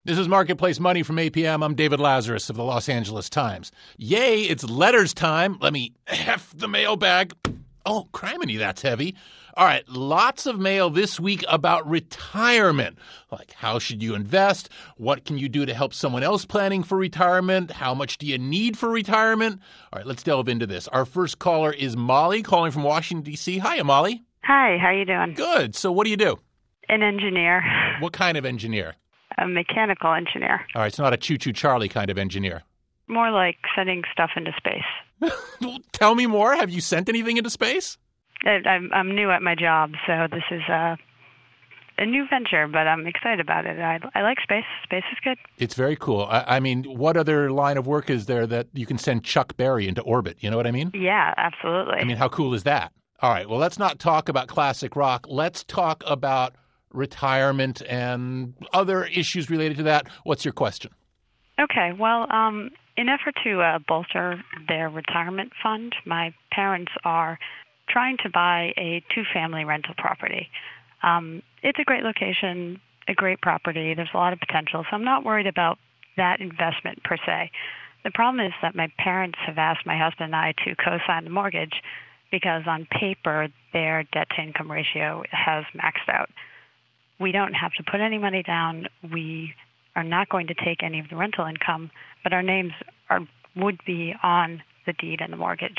This is Marketplace Money from APM. I'm David Lazarus of the Los Angeles Times. Yay, it's letters time. Let me heft the mailbag. Oh, criminy, that's heavy. All right, lots of mail this week about retirement. Like, how should you invest? What can you do to help someone else planning for retirement? How much do you need for retirement? All right, let's delve into this. Our first caller is Molly, calling from Washington, D.C. Hiya, Molly. Hi, how you doing? Good. So what do you do? An engineer. What kind of engineer? A mechanical engineer. All right, it's not a Choo-Choo Charlie kind of engineer. More like sending stuff into space. Tell me more. Have you sent anything into space? I'm new at my job, so this is a new venture, but I'm excited about it. I like space. Space is good. It's very cool. I mean, what other line of work is there that you can send Chuck Berry into orbit? You know what I mean? Yeah, absolutely. I mean, how cool is that? All right, well, let's not talk about classic rock. Let's talk about retirement and other issues related to that. What's your question? Okay, well, in effort to bolster their retirement fund, my parents are trying to buy a two-family rental property. It's a great location, a great property. There's a lot of potential, so I'm not worried about that investment per se. The problem is that my parents have asked my husband and I to co-sign the mortgage because on paper their debt-to-income ratio has maxed out. We don't have to put any money down. We are not going to take any of the rental income, but our names would be on the deed and the mortgage.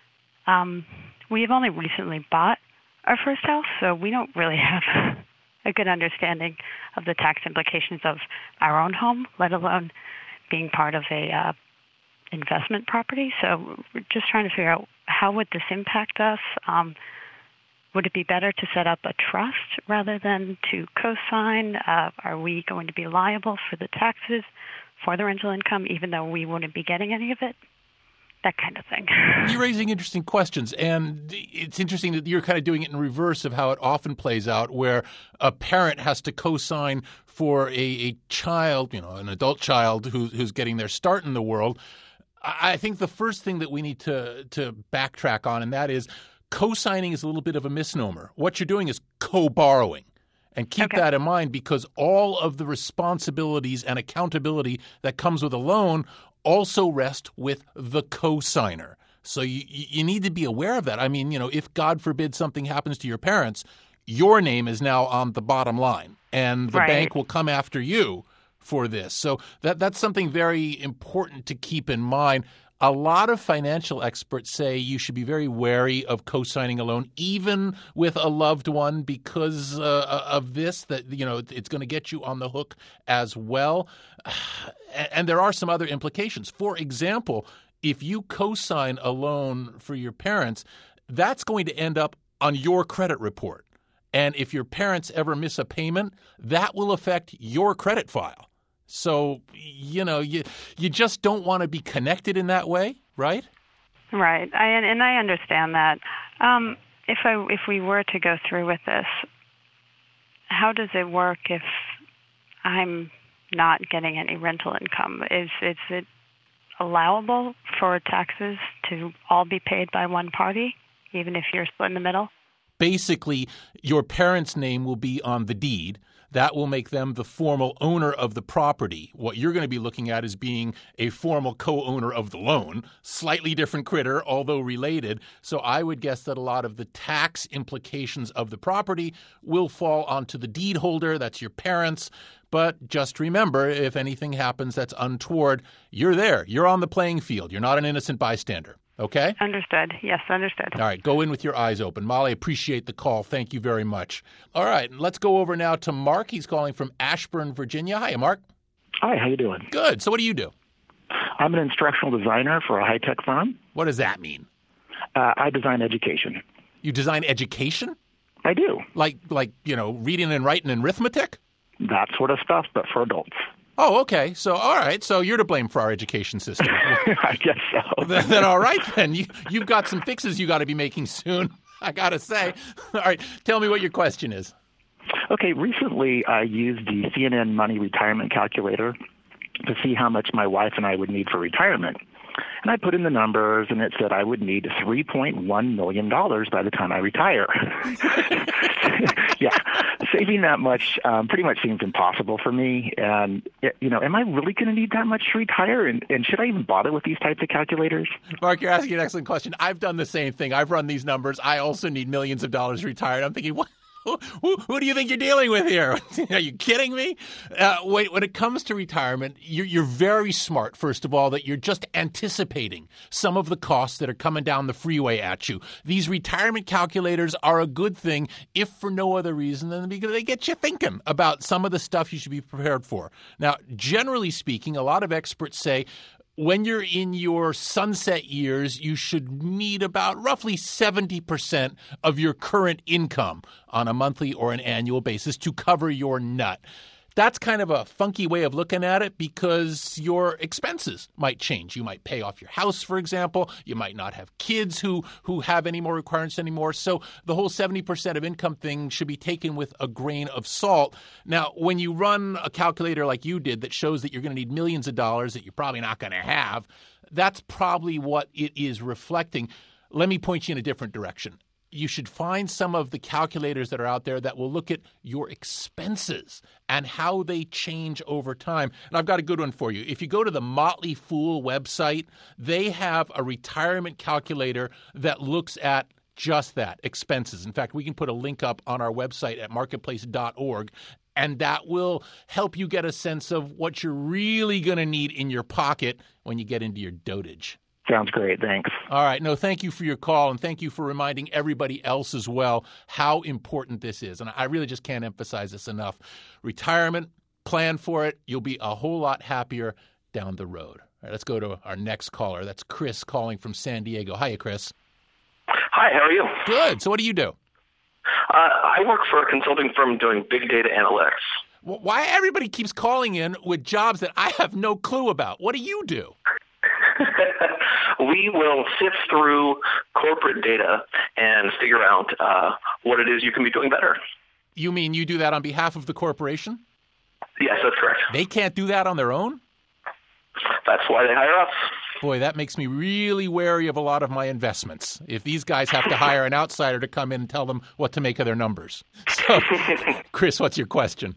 We have only recently bought our first house, so we don't really have a good understanding of the tax implications of our own home, let alone being part of a investment property. So we're just trying to figure out how would this impact us. Would it be better to set up a trust rather than to co-sign? Are we going to be liable for the taxes for the rental income, even though we wouldn't be getting any of it? That kind of thing. You're raising interesting questions, and it's interesting that you're kind of doing it in reverse of how it often plays out, where a parent has to co-sign for a child, an adult child who's getting their start in the world. I think the first thing that we need to backtrack on, and that is co-signing is a little bit of a misnomer. What you're doing is co-borrowing. And keep that in mind, because all of the responsibilities and accountability that comes with a loan also rest with the co-signer. So you need to be aware of that. I mean, if God forbid something happens to your parents, your name is now on the bottom line, and the bank will come after you for this. So that's something very important to keep in mind. A lot of financial experts say you should be very wary of co-signing a loan, even with a loved one, because of this, that, it's going to get you on the hook as well. And there are some other implications. For example, if you co-sign a loan for your parents, that's going to end up on your credit report. And if your parents ever miss a payment, that will affect your credit file. So, you just don't want to be connected in that way, right? Right. I understand that. If we were to go through with this, how does it work if I'm not getting any rental income? Is it allowable for taxes to all be paid by one party, even if you're split in the middle? Basically, your parents' name will be on the deed. That will make them the formal owner of the property. What you're going to be looking at is being a formal co-owner of the loan. Slightly different critter, although related. So I would guess that a lot of the tax implications of the property will fall onto the deed holder. That's your parents. But just remember, if anything happens that's untoward, you're there. You're on the playing field. You're not an innocent bystander. Okay? Understood. Yes, understood. All right. Go in with your eyes open. Molly, appreciate the call. Thank you very much. All right. Let's go over now to Mark. He's calling from Ashburn, Virginia. Hi, Mark. Hi. How you doing? Good. So what do you do? I'm an instructional designer for a high-tech firm. What does that mean? I design education. You design education? I do. Like reading and writing and arithmetic? That sort of stuff, but for adults. Oh, okay. So, all right. So you're to blame for our education system. I guess so. Then all right, then. You've got some fixes you got to be making soon, I got to say. All right. Tell me what your question is. Okay. Recently, I used the CNN Money Retirement Calculator to see how much my wife and I would need for retirement. And I put in the numbers, and it said I would need $3.1 million by the time I retire. Yeah, saving that much pretty much seems impossible for me. And, am I really going to need that much to retire? And should I even bother with these types of calculators? Mark, you're asking an excellent question. I've done the same thing. I've run these numbers. I also need millions of dollars retired. I'm thinking, what? Who do you think you're dealing with here? Are you kidding me? When it comes to retirement, you're very smart, first of all, that you're just anticipating some of the costs that are coming down the freeway at you. These retirement calculators are a good thing, if for no other reason than because they get you thinking about some of the stuff you should be prepared for. Now, generally speaking, a lot of experts say when you're in your sunset years, you should need about roughly 70% of your current income on a monthly or an annual basis to cover your nut. That's kind of a funky way of looking at it because your expenses might change. You might pay off your house, for example. You might not have kids who have any more requirements anymore. So the whole 70% of income thing should be taken with a grain of salt. Now, when you run a calculator like you did that shows that you're going to need millions of dollars that you're probably not going to have, that's probably what it is reflecting. Let me point you in a different direction. You should find some of the calculators that are out there that will look at your expenses and how they change over time. And I've got a good one for you. If you go to the Motley Fool website, they have a retirement calculator that looks at just that, expenses. In fact, we can put a link up on our website at marketplace.org, and that will help you get a sense of what you're really going to need in your pocket when you get into your dotage. Sounds great. Thanks. All right. No, thank you for your call, and thank you for reminding everybody else as well how important this is. And I really just can't emphasize this enough. Retirement, plan for it. You'll be a whole lot happier down the road. All right, let's go to our next caller. That's Chris calling from San Diego. Hiya, Chris. Hi, how are you? Good. So what do you do? I work for a consulting firm doing big data analytics. Why everybody keeps calling in with jobs that I have no clue about? What do you do? We will sift through corporate data and figure out what it is you can be doing better. You mean you do that on behalf of the corporation? Yes, that's correct. They can't do that on their own? That's why they hire us. Boy, that makes me really wary of a lot of my investments. If these guys have to hire an outsider to come in and tell them what to make of their numbers. So, Chris, what's your question?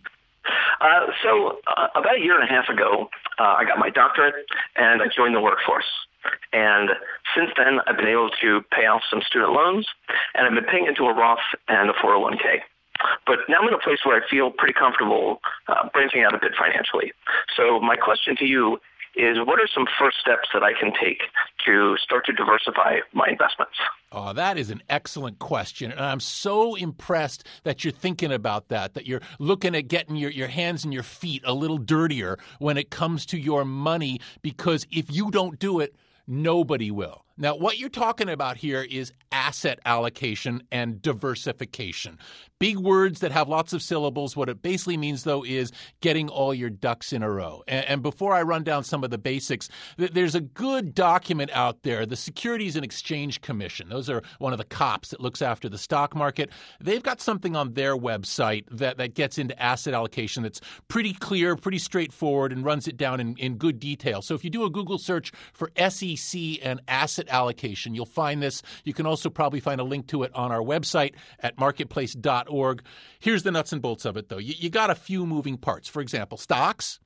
About a year and a half ago, I got my doctorate and I joined the workforce. And since then, I've been able to pay off some student loans, and I've been paying into a Roth and a 401k. But now I'm in a place where I feel pretty comfortable branching out a bit financially. So my question to you is, what are some first steps that I can take to start to diversify my investments? Oh, that is an excellent question. And I'm so impressed that you're thinking about that you're looking at getting your hands and your feet a little dirtier when it comes to your money, because if you don't do it, nobody will. Now, what you're talking about here is asset allocation and diversification. Big words that have lots of syllables. What it basically means, though, is getting all your ducks in a row. And before I run down some of the basics, there's a good document out there, the Securities and Exchange Commission. Those are one of the cops that looks after the stock market. They've got something on their website that gets into asset allocation that's pretty clear, pretty straightforward, and runs it down in good detail. So if you do a Google search for SEC and asset allocation, you'll find this. You can also probably find a link to it on our website at marketplace.org. Here's the nuts and bolts of it, though. You got a few moving parts. For example, stocks,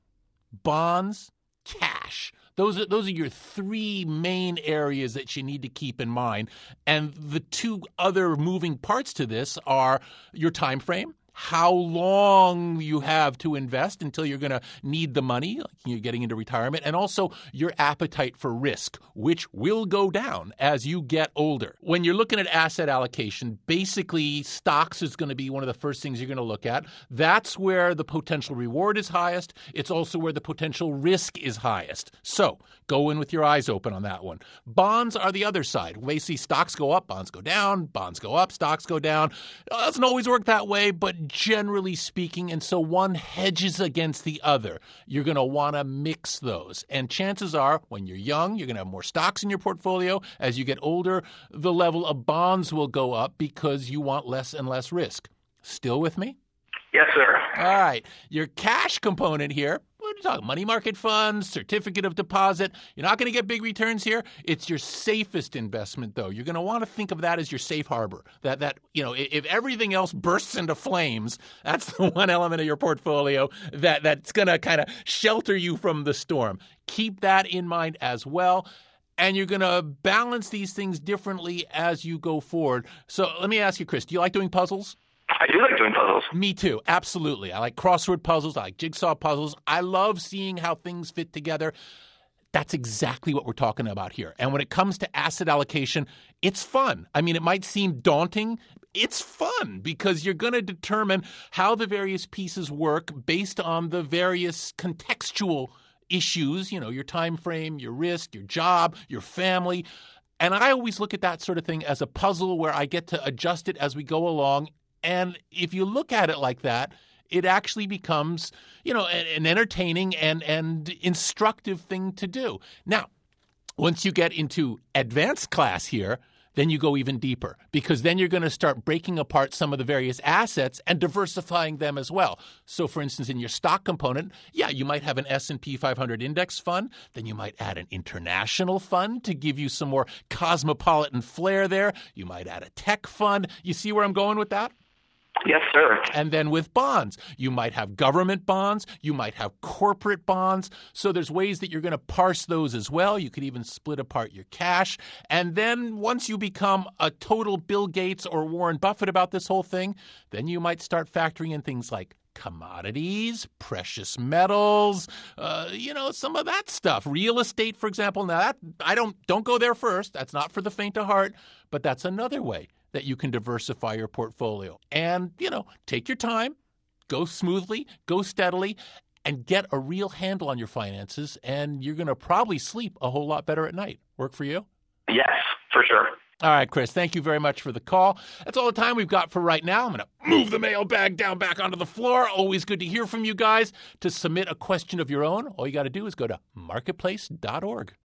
bonds, cash. Those are your three main areas that you need to keep in mind. And the two other moving parts to this are your time frame, how long you have to invest until you're going to need the money, like you're getting into retirement, and also your appetite for risk, which will go down as you get older. When you're looking at asset allocation, basically stocks is going to be one of the first things you're going to look at. That's where the potential reward is highest. It's also where the potential risk is highest. So go in with your eyes open on that one. Bonds are the other side. We see stocks go up, bonds go down, bonds go up, stocks go down. It doesn't always work that way, but generally speaking, and so one hedges against the other. You're going to want to mix those. And chances are, when you're young, you're going to have more stocks in your portfolio. As you get older, the level of bonds will go up because you want less and less risk. Still with me? Yes, sir. All right. Your cash component here, what are you talking? Money market funds, certificate of deposit. You're not going to get big returns here. It's your safest investment, though. You're going to want to think of that as your safe harbor. That if everything else bursts into flames, that's the one element of your portfolio that's going to kind of shelter you from the storm. Keep that in mind as well. And you're going to balance these things differently as you go forward. So let me ask you, Chris, do you like doing puzzles? I do like doing puzzles. Me too. Absolutely. I like crossword puzzles. I like jigsaw puzzles. I love seeing how things fit together. That's exactly what we're talking about here. And when it comes to asset allocation, it's fun. I mean, it might seem daunting. It's fun because you're going to determine how the various pieces work based on the various contextual issues, your time frame, your risk, your job, your family. And I always look at that sort of thing as a puzzle where I get to adjust it as we go along. And if you look at it like that, it actually becomes, an entertaining and instructive thing to do. Now, once you get into advanced class here, then you go even deeper because then you're going to start breaking apart some of the various assets and diversifying them as well. So, for instance, in your stock component, you might have an S&P 500 index fund. Then you might add an international fund to give you some more cosmopolitan flair there. You might add a tech fund. You see where I'm going with that? Yes, sir. And then with bonds, you might have government bonds, you might have corporate bonds. So there's ways that you're going to parse those as well. You could even split apart your cash. And then once you become a total Bill Gates or Warren Buffett about this whole thing, then you might start factoring in things like commodities, precious metals, some of that stuff. Real estate, for example. Now, don't go there first. That's not for the faint of heart, but that's another way that you can diversify your portfolio. And, take your time, go smoothly, go steadily, and get a real handle on your finances, and you're going to probably sleep a whole lot better at night. Work for you? Yes, for sure. All right, Chris, thank you very much for the call. That's all the time we've got for right now. I'm going to move the mailbag down back onto the floor. Always good to hear from you guys. To submit a question of your own, all you got to do is go to marketplace.org.